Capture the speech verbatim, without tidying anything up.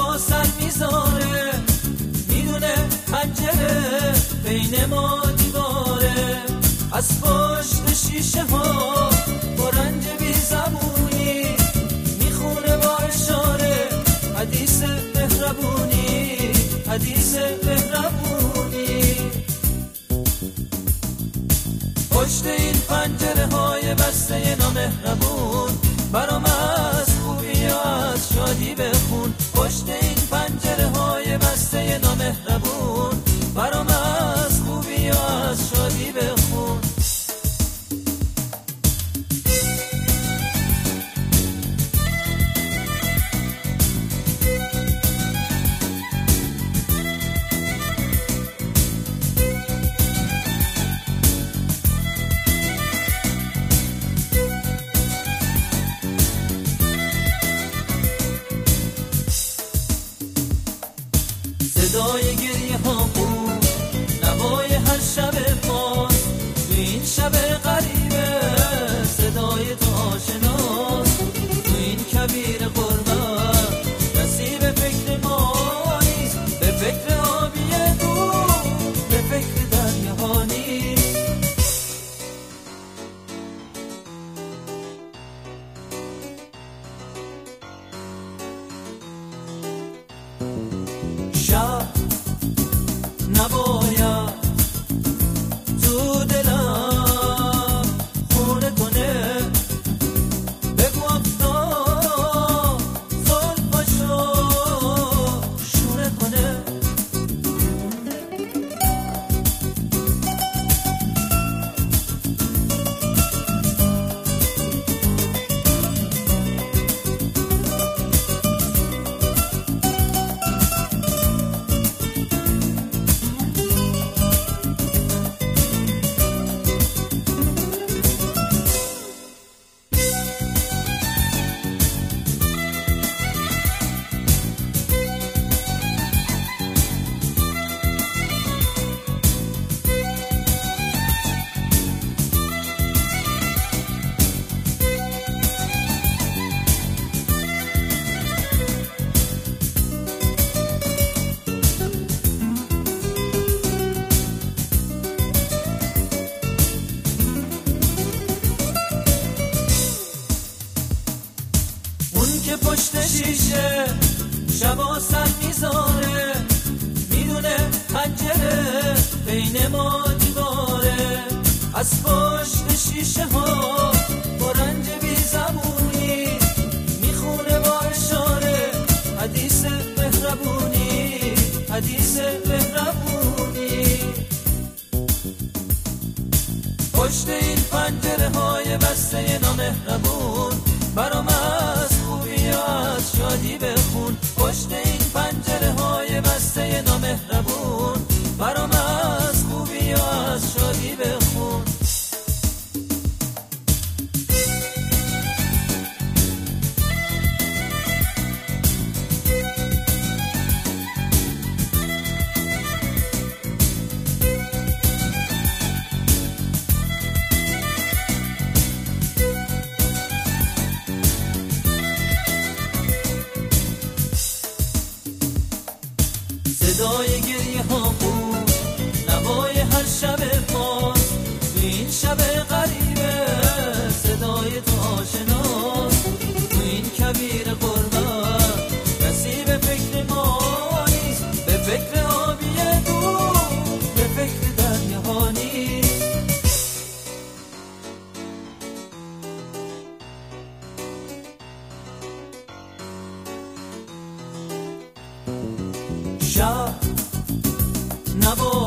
شبا سر میذاره، میدونه پنجره بین ما دیواره، از پشت شیشه ها با رنج بی زبونی میخونه با اشاره حدیث مهربونی، حدیث مهربونی. پشت این پنجره های بسته نامهربون برام از خوبی و از شادی بخون. پشت این پنجره های بسته نامهربون برام از خوبی و از شادی بخون. صدای گریه ها بود نوای هر شب باز، تو این شب غریبه صدای تو آشناست، تو این کبیر غربت کسی به فکر ما نیست، به فکر آبی دور، به فکر دریاها نیست. شب نباید تو دلم خونه کنه، بگو افتاد زلفاشو شونه کنه. که پشت شیشه شبا سر میذاره، میدونه پنجره بین ما دیواره، از پشت شیشه ها با رنج بی زبونی میخونه با اشاره حدیث مهربونی، حدیث مهربونی. پشت این پنجره های بسته نامهربون برام از خوبی و از شادی بخون. پشت این پنجره های بسته نامهربون برام از خوبی و از شادی بخون. صدای گریه ها بود نوای هر شب باز، تو این شب غریبه صدای تو آشناست، تو این کبیر غربت کسی به فکر ما نیست، به فکر آبی دور، به فکر دریاها نیست. شب نباید